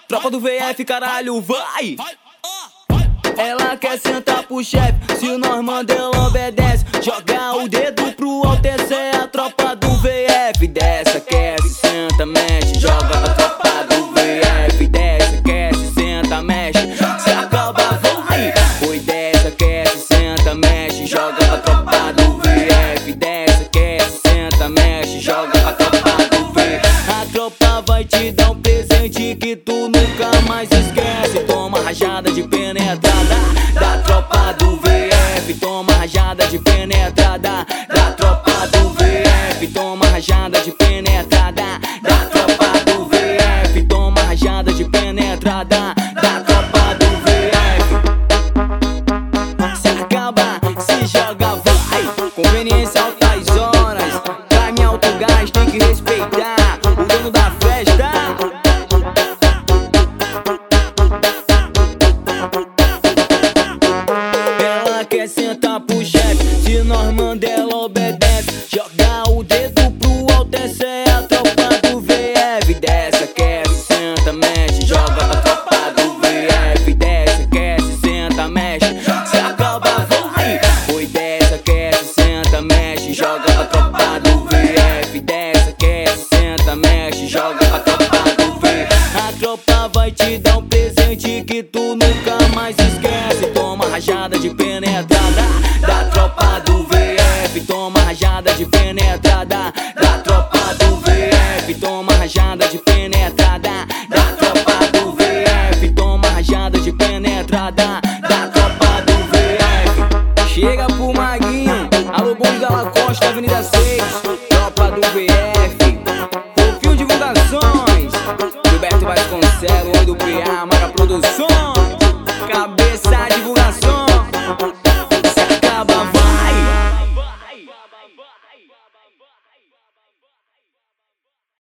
Tropa do VF, caralho, vai! Ela quer sentar pro chefe, se nós manda ela obedece. Joga o dedo pro alto, essa é a tropa do VF. Desce, aquece, senta, mexe, joga pra tropa do VF. Desce, aquece, senta, mexe, se acaba, vai! Oi, desce, aquece, senta, mexe, joga pra tropa do VF. Desce, aquece, senta, mexe, joga pra tropa do VF. A tropa vai te dar um presente que tu nunca mais esquece. Toma rajada de penetrada da tropa do VF. Toma rajada de penetrada da tropa do VF. Toma rajada de penetrada da tropa do VF. Toma rajada de penetrada da tropa do VF. Se acaba, se joga, vai. Conveniência altas horas, carne alto gás, tem que respeitar o dono da festa. Quer sentar pro chefe, se nós manda ela obedece. Joga o dedo pro alto, essa é a tropa do VF. Desce, aquece, senta, mexe, joga pra tropa do VF. Desce, aquece, senta, mexe, se acaba, vai! Oi, desce, aquece, senta, mexe, joga pra tropa do VF. Desce, aquece, senta, mexe, joga pra tropa do VF. A tropa vai te dar um presente que tu nunca mais esquece. Toma rajada de penetrada da tropa do VF. Toma rajada de penetrada da tropa do VF. Toma rajada de penetrada da tropa do VF. Toma rajada de penetrada da tropa do VF. Chega pro Maguinho, alô bonde da Lacoste, Avenida 6, tropa do VF. Fofinho Divulgações, Gilberto Vasconcelos, Oi do PA, Mara Produções, Cabeça Divulgação.